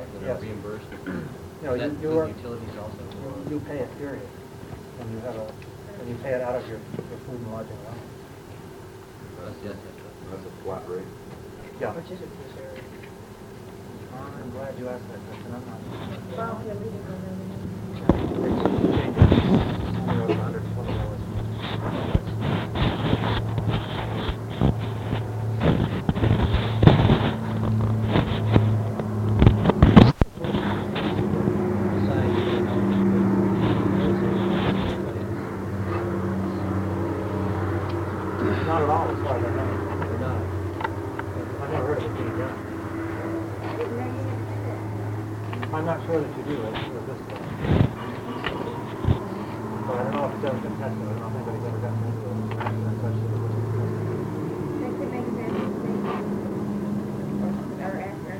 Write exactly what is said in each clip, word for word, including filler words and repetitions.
that Yes. are reimbursed? You know, Does that you, you include are, utilities also? you pay it, period. And you have a, and you pay it out of your, your food and lodging allowance. That's, yes, that's right. That's a flat rate. Yeah. Which is a piece area. Oh, I'm glad you asked that question. I'm not. Well, yeah, we didn't go down You know, it's one hundred twenty dollars a month. Not at all, as far as I know. They're not. I've never heard of it being done. I'm not sure that you do, it's with this one. But I don't know if it's ever been tested. I don't know if anybody's ever gotten into an accident such that it was tested. They could make a bad mistake. Or after.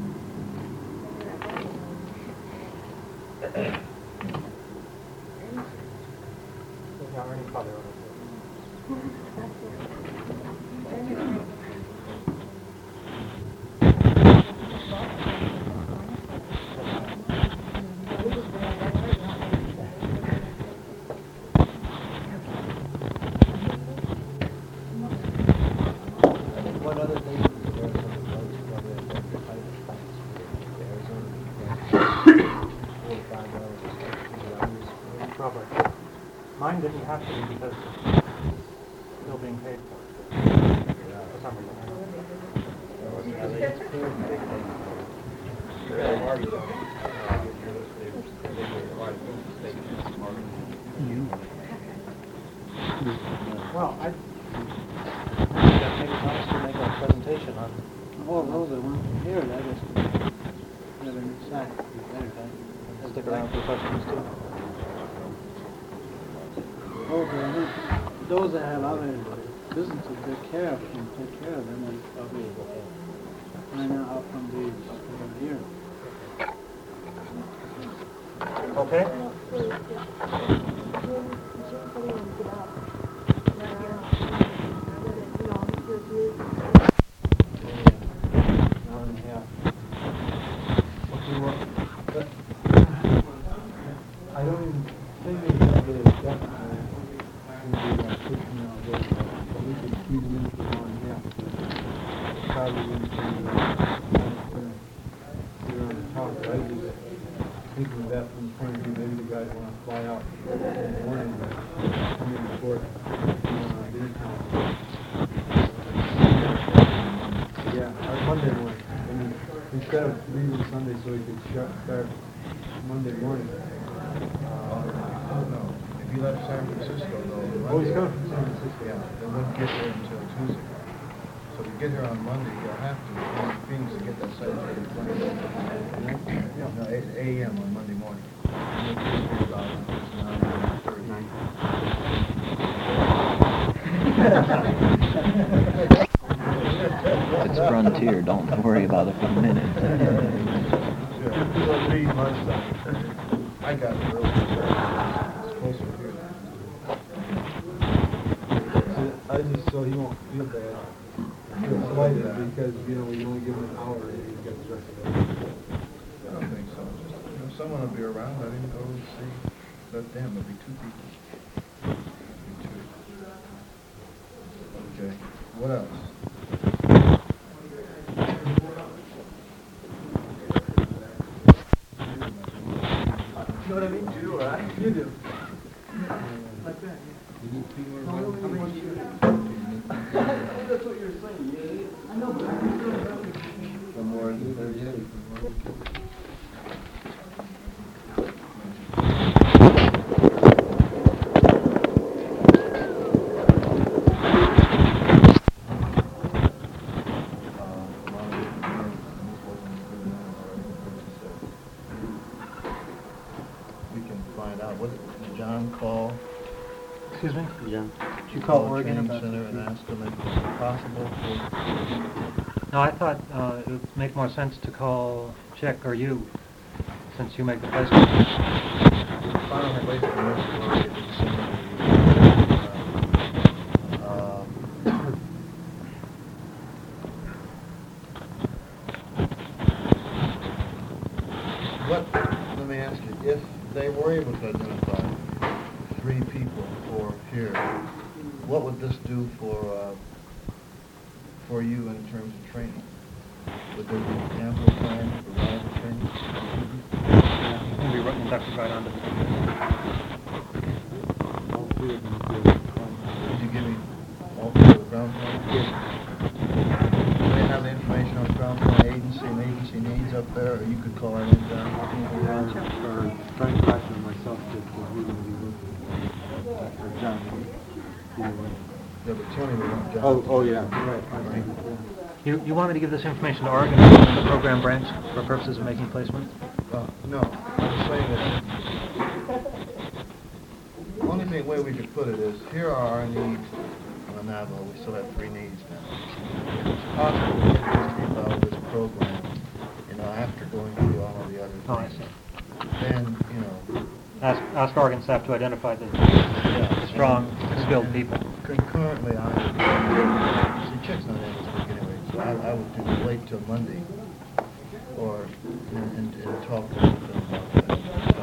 There's not any color on it. What other things is there for the roads for the private sites? Arizona, forty-five dollars a state. Probably. Mine didn't have to be because it's still being paid for. For some reason. Well, I that maybe nice to make a presentation on All those that want to hear it, I just have an insight. and stick around for questions too. Those that, have- those that have other businesses, take care of them, take care of them, and probably find out from these over here. Okay? Hour and a half. Okay, well, but I don't even think it's gonna be a definite, gonna be like fifteen hour day, but we could squeeze it in for one and a half. Probably wouldn't be, uh, you're on the top, I was just thinking of that from the point of view, maybe the guys wanna fly out in the morning, come in before, uh, dinner time. Yeah, or Monday morning. I mean, instead of leaving Sunday so we could shut, start Monday morning. Uh, I don't know. If you left San Francisco though. Oh, he's Monday- coming from San Francisco. Yeah, they wouldn't get there until Tuesday. So to get here on Monday, you'll have to, from Phoenix to get that site ready for Yeah. No, eight A M on Monday morning. And then Tuesday about nine thirty. It's frontier, don't worry about it for a minute. Yeah, it's like three lunchtime. I got it early. It's closer here. So I just, so he won't feel bad. Feel slighted because, you know, we only give him an hour and he gets the rest of it. I don't think so. Just, you know, someone will be around, let him go and see. Let them, there'll be two people. Be two. Okay, what else? You know what I mean? You do, right? You do. Like that, You need three more yeah. rounds? That's what you're saying, yeah. I know, but I can still have it. One more than thirty-eight. We can find out. What did John call? Excuse me? Yeah. Did you call Oregon Training about? Center and ask them if it's possible for... No, I thought uh, it would make more sense to call Chick or you, since you make the placement. Final placement is for, uh, what, let me ask you, if they were able to identify three people for here, what would this do for, uh, for you in terms of training? Would there be ample time to provide the training? Yeah, we'll be right, inducted right onto the... All three of them feel fine. Could you give me all three of the ground plan? Yes. Do they have the information on ground plan agency and agency needs up there, or you could call it in down? Or Frank Claxton and myself did, because we're going to be with, or John. either way. Yeah, but Tony would want John. Oh, oh, yeah, right. Right. You, you want me to give this information to Oregon, the program branch, for purposes of making placements? Uh, no, I'm saying that, the only thing, way we could put it is, here are our needs on Navajo, we still have three needs now. If it's possible to get these people out of this program, you know, after going through all of the other Oh, I things, see. then, you know, Ask, ask Oregon staff to identify the, yeah. the strong, skilled people. Concurrently, I would, see, Chick's not able to speak anyway, so I, I would do wait till Monday, or, and, and, and talk to them about that.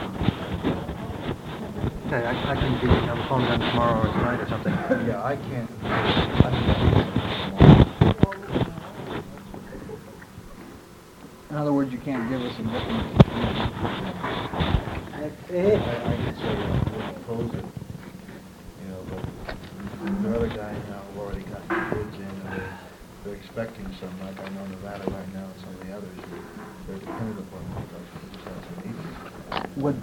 Okay, I, I can be on the phone with them tomorrow or tonight or something. Yeah, I can't, I In other words, you can't give us a different... I, I could say, uh, we'll oppose it, you know, but the other guys now have already got bids in, and they're, they're expecting some, like I know Nevada right now, and some of the others, they're dependent upon them, because they just have some needs. Would...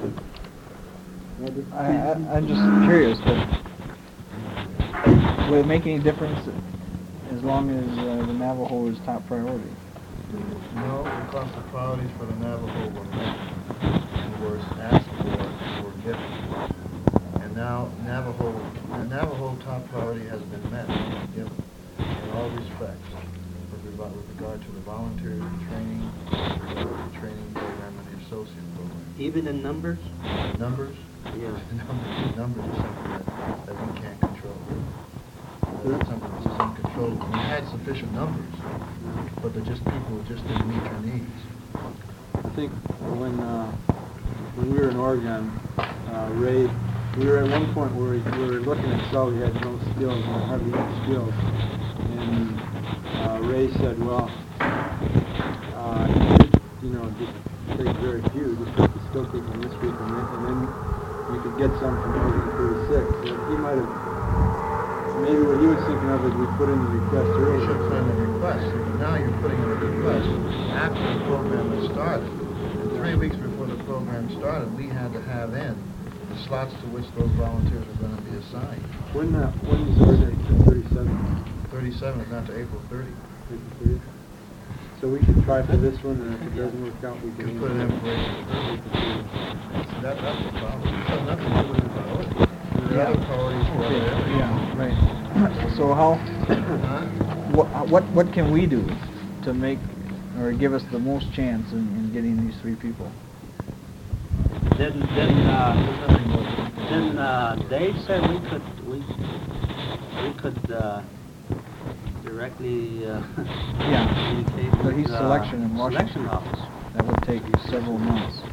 I, I, I'm just curious, but would it make any difference as long as uh, the Navajo is top priority? No, because the priorities for the Navajo were met, and were asked for, and were given. And now Navajo, the Navajo top priority has been met and given in all respects, with regard, with regard to the volunteer training, with regard to the training program and the associate program. Even in numbers? Numbers? Yeah. Numbers, numbers is something that, that we can't control. That's something that's uncontrollable. We had sufficient numbers, but they're just people who just didn't meet your needs. I think when uh, when we were in Oregon, uh, Ray, we were at one point where we, we were looking at Saul, he had no skills, or hardly any skills, and uh, Ray said, well, uh, he should, you know, just take very few, just take the skill people in this group, and then, and then you could get some from Oregon thirty-six. So he might have, maybe what he was thinking of is we put in the request You earlier. should put in a request. Now you're putting in a request after the program has started. And three weeks before the program started, we had to have in the slots to which those volunteers are going to be assigned. When, uh, when is Oregon thirty-seven? thirty-seven is not to April thirtieth. So we could try for this one, and if it doesn't work out, we You can... can put it in for April thirtieth. That, that's the problem. It has nothing to do with the priority. There are other priorities for other areas. Yeah, right. So how, Huh? what, what, what can we do to make, or give us the most chance in, in getting these three people? Then, then, uh, There's nothing more that we can do. then, uh, Dave said we could, we, we could, uh, directly, uh, Yeah, communicate but with, he's uh, selection in Washington. Selection office. That would take several months.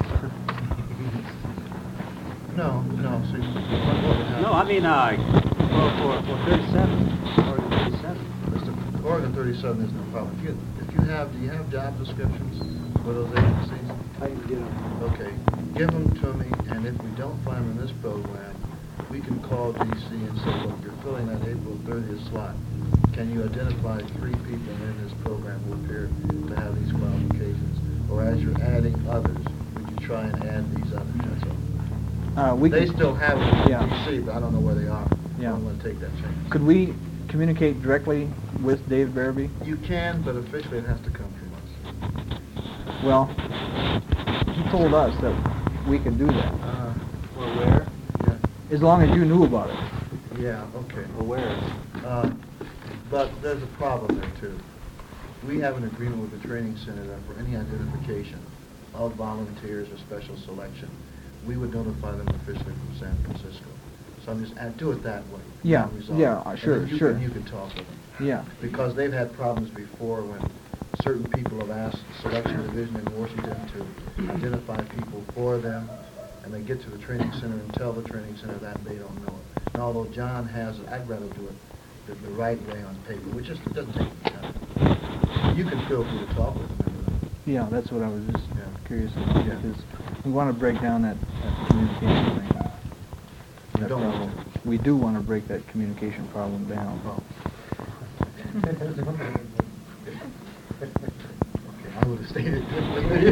No, no, see, what what would happen? No, I mean, uh, for, for, for thirty-seven, Oregon thirty-seven. Mister Oregon thirty-seven is no problem. If you, if you have, do you have job descriptions for those agencies? I can get them. Okay, give them to me, and if we don't find them in this program, we can call D C and say, look, you're filling that April thirtieth slot. Can you identify three people in this program who appear to have these qualifications? Or as you're adding others, would you try and add these others? That's all. Uh, we They could- still have it in Yeah. D C, but I don't know where they are. Yeah. I don't want to take that chance. Could we communicate directly with Dave Barabee? You can, but officially it has to come from us. Well, he told us that we could do that, Uh, Or where? yeah, as long as you knew about it. yeah, okay. Or where? Uh, But there's a problem there too. We have an agreement with the training center that for any identification of volunteers or special selection, we would notify them officially from San Francisco. So I'm just, I do it that way. Yeah, Resolve. yeah, uh, And sure, then you sure. can- You can talk with them. Yeah. Because they've had problems before when certain people have asked the selection division in Washington to identify people for them, and they get to the training center and tell the training center that they don't know it. And although John has it, I'd rather do it the, the right way on paper, which just doesn't take time. You can feel free to talk with them. Yeah, that's what I was just Yeah. curious about, Yeah. because we want to break down that, that communication thing. You That don't want problem. We do want to break that communication problem down. Well, okay, I would have stated differently.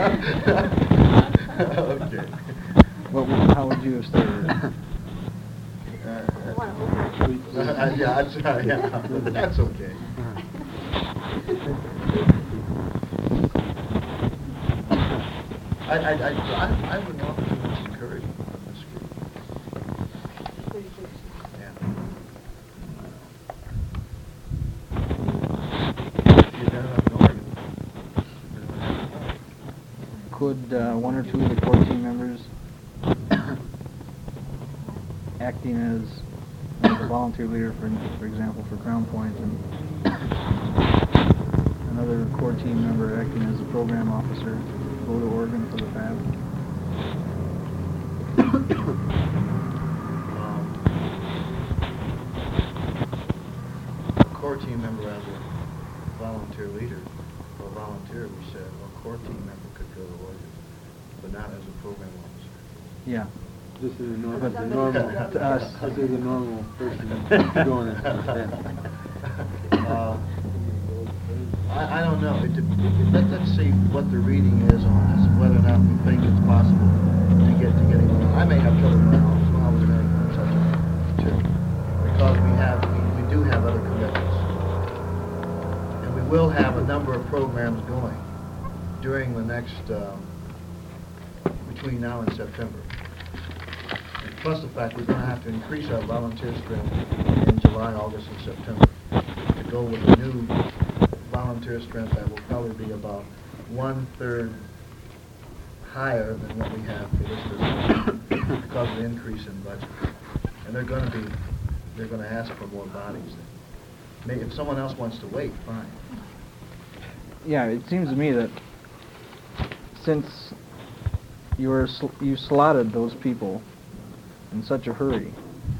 Okay. What would, how would you have stated it? Uh, uh, yeah, that's, uh, yeah, but that's okay. I, I, I, I, I wouldn't offer too much encouragement. That's good. Yeah. If you've done enough in Oregon, then it would happen. Could uh, one or two of the core team members acting as uh, the volunteer leader, for, for example, for Crown Point, and another core team member acting as a program officer, go to Oregon for the fab? Um, a core team member as a volunteer leader, or volunteer, we said, a core team member could go to Oregon, but not as a program officer. Yeah. This is a normal, But the normal, to us- this is a normal person going in. Uh, I, I don't know. It, it, let, let's see what the reading is on this, whether or not we think it's possible to get to getting. I may have trouble with my office when I was running on such a too, because we have we, we do have other commitments, and we will have a number of programs going during the next um, between now and September. And plus the fact we're going to have to increase our volunteer strength in July, August, and September to go with a new volunteer strength that will probably be about one-third higher than what we have for this fiscal year because of the increase in budget. And they're going to be, they're going to ask for more bodies. Maybe if someone else wants to wait, fine. Yeah, it seems to me that since you were sl you slotted those people in such a hurry,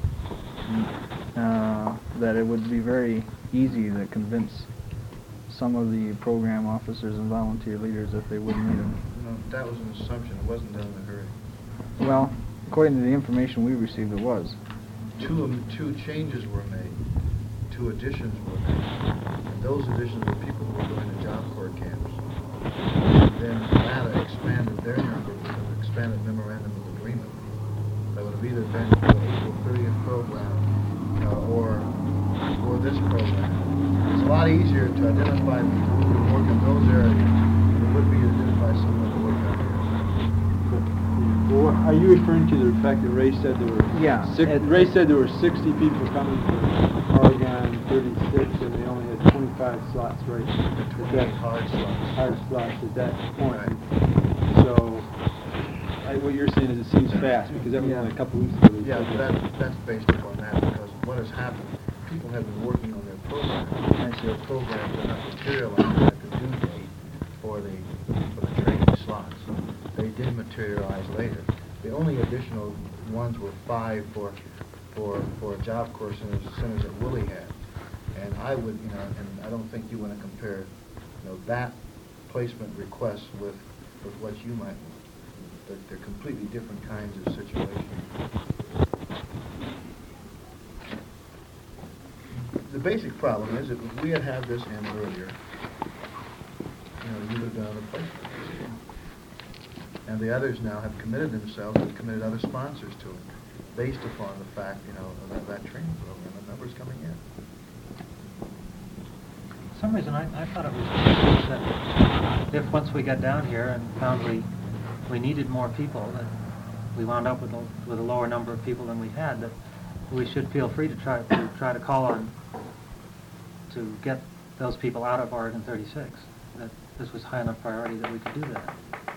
uh, that it would be very easy to convince some of the program officers and volunteer leaders that they wouldn't need them. No, that was an assumption. It wasn't done in a hurry. Well, according to the information we received, it was. Two of them, two changes were made. Two additions were made. And those additions were people who were going to Job Corps camps. Then NATA expanded their number with an expanded memorandum of agreement that would have either been for the April thirtieth program uh, or or this program. It's a lot easier to identify people who can work in those areas than it would be to identify someone to work out here. Well, are you referring to the fact that Ray said there were Yeah, six, it- Ray said there were sixty people coming from Oregon, thirty-six, and they only had twenty-five slots, right? At twenty that- hard slots. Hard slots at that point. Right. So, I, what you're saying is it seems fast because that was Yeah. only a couple weeks ago. they Yeah, said but that, that's based upon that, because what has happened, people have been working on their programs, and their programs are not materializing at the due date for the, for the training slots. They did materialize later. The only additional ones were five for, for, for Job Corps centers, centers that Willie had. And I would, you know, and I don't think you want to compare, you know, that placement request with, with what you might want. They're, they're completely different kinds of situations. The basic problem is that if we had had this in earlier, you know, you would have done other placements. And the others now have committed themselves, have committed other sponsors to it, based upon the fact, you know, of that, that training program, the numbers coming in. For some reason, I, I thought it was that if once we got down here and found we, we needed more people, that we wound up with a, with a lower number of people than we had, that we should feel free to try to try to call on to get those people out of Oregon thirty-six. That this was high enough priority that we could do that.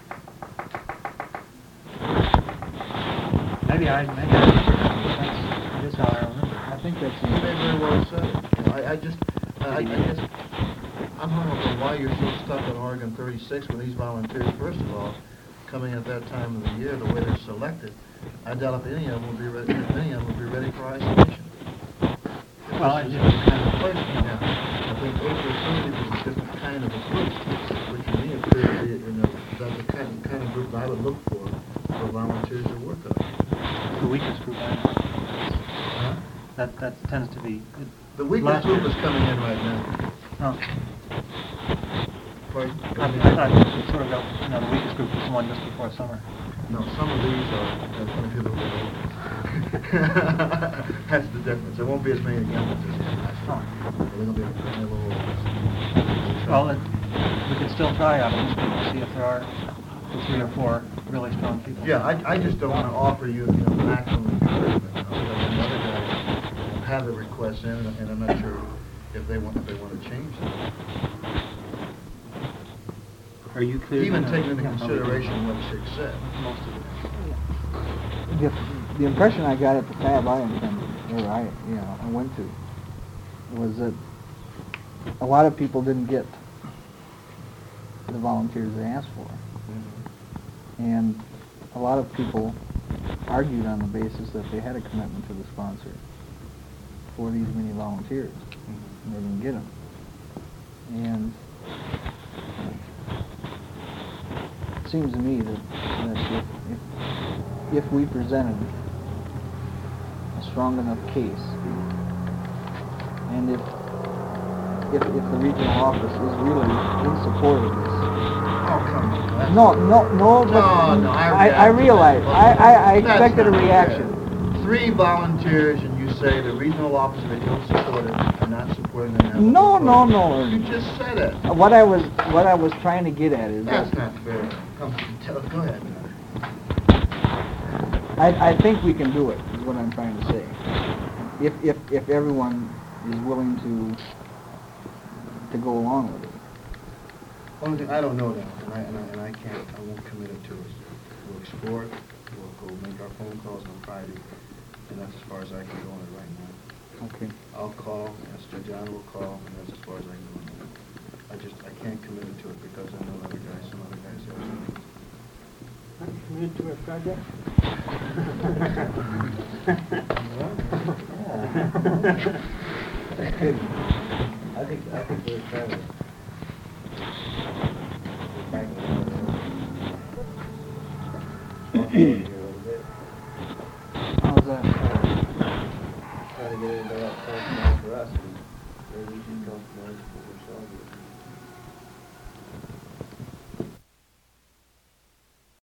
Maybe I maybe I that's, that is how I remember. I think that's You may very well say it. You know, I, I just, I, I guess, I'm wondering why you're so stuck on Oregon thirty-six when these volunteers, first of all, coming at that time of the year, the way they're selected, I doubt if any of them will be ready, if any of them will be ready for isolation. Well, I This is just- a kind of placement now. I think April thirtieth is a different kind of a group, which to me appears to be, you know, that's the kind, kind of group I would look for, for volunteers to work on. The weakest group I know. Huh? That, that tends to be. The weakest last group year- is coming in right now. Oh, Pardon? I, I thought you sort of got, you know, the weakest group was the one just before summer. No, some of these are, are going to be a little bit older. That's the difference. There won't be as many again as this year. Oh. They're going to be a little older. Well, it, we could still try out this group to see if there are three or four really strong people. Yeah, I, I just don't want to offer you, you know, maximum encouragement. You know, because the other guys have the requests in, and I'm not sure if they want, if they want to change them. Are you clear? Even now? taking into Yeah. consideration what Chick said. Most of it. The, the impression I got at the fab I attended, where I, you know, I went to, was that a lot of people didn't get the volunteers they asked for. And a lot of people argued on the basis that they had a commitment to the sponsor for these many volunteers. And they didn't get them. And it seems to me that, that if, if, if we presented a strong enough case, and if, if, if the regional office is really in support of this, Oh, come on. That's- no, no, no, but No, no, I I, I reacted. realize, I, I, I That's expected a not fair. reaction. Three volunteers, and you say the regional officer that you don't support it, are not supporting the Navajo No, no, program. no. You just said it. What I was, what I was trying to get at is That's that not fair. Come, tell, go ahead. I, I think we can do it, is what I'm trying to say. If, if, if everyone is willing to, to go along with it. Only thing, I don't know that, and I, and I, and I can't, I won't commit it to us. We'll explore it, we'll go make our phone calls on Friday, and that's as far as I can go on it right now. Okay. I'll call, Mister John will call, and that's as far as I can go on it. I just, I can't commit it to it because I know other guys, some other guys have some. Committed to a project? I think, I think we're trying to. How's that? Trying to get into that full time for us, and maybe we should come to for ourselves.